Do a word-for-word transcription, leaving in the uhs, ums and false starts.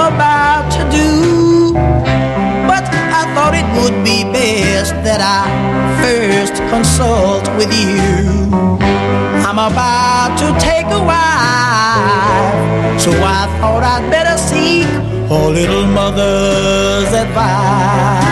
about to do. But I thought it would be best that I first consult with you. I'm about to take a wife, so I thought I'd better seek a little mother's advice.